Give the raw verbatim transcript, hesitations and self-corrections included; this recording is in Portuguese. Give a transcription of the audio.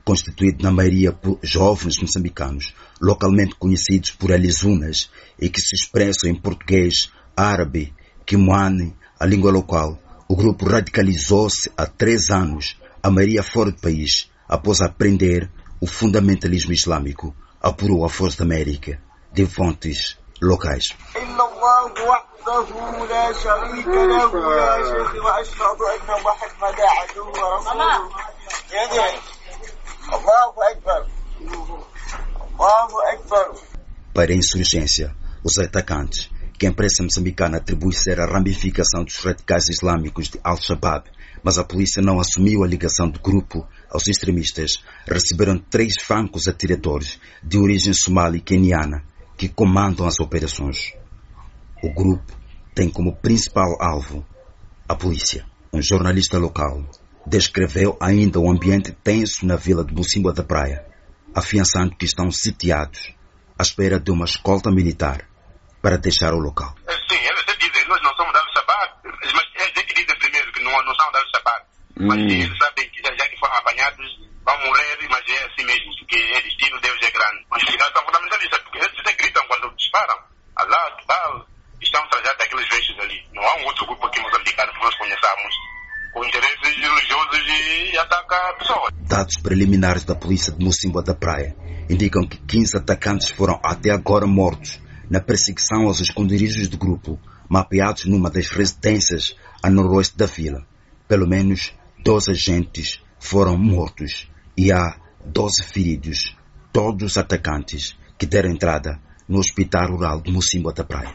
constituído na maioria por jovens moçambicanos, localmente conhecidos por alizunas e que se expressam em português, árabe, quimoane, a língua local. O grupo radicalizou-se há três anos, a maioria fora do país, após aprender o fundamentalismo islâmico, apurou a Voz da América, de fontes locais. Para a insurgência, os atacantes, que a imprensa moçambicana atribui ser a ramificação dos radicais islâmicos de Al-Shabaab, mas a polícia não assumiu a ligação do grupo aos extremistas, receberam três francos atiradores de origem somali e queniana que comandam as operações. O grupo tem como principal alvo a polícia. Um jornalista local descreveu ainda o ambiente tenso na vila de Mocímboa da Praia, afiançando que estão sitiados à espera de uma escolta militar para deixar o local. Sim, eles dizem, nós não somos da Al-Shabaab, mas eles dizem primeiro que não, não são da Al-Shabaab. Hum. Mas eles sabem que já, já que foram apanhados, vão morrer, mas é assim mesmo, porque é destino, Deus é grande. Mas eles são fundamentalistas, porque eles gritam quando disparam. Allah, tal, estão trajados daqueles vestes ali. Não há um outro grupo aqui moçambicano que nós conheçamos com interesses religiosos e ataca pessoas. Dados preliminares da polícia de Mocímboa da Praia indicam que quinze atacantes foram até agora mortos na perseguição aos esconderijos do grupo, mapeados numa das residências a noroeste da vila. Pelo menos doze agentes foram mortos e há doze feridos, todos os atacantes que deram entrada no Hospital Rural de Mocímboa da Praia.